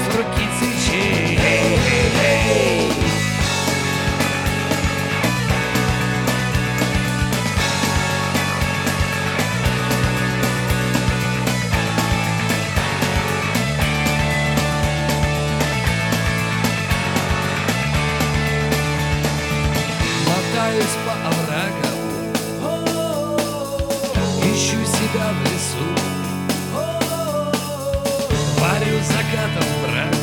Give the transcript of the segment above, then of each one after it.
в руки свечей. Эй, эй, эй. Мотаюсь по оврагам, ищу себя в лесу, варю закатом брак,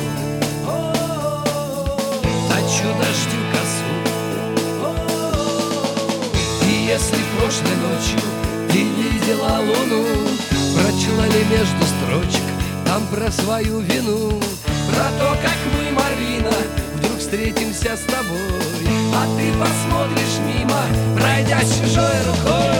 точу дождю косу. И если прошлой ночью ты видела луну, прочла ли между строчек там про свою вину, про то, как мы, Марина, вдруг встретимся с тобой, а ты посмотришь мимо, пройдя чужой рукой.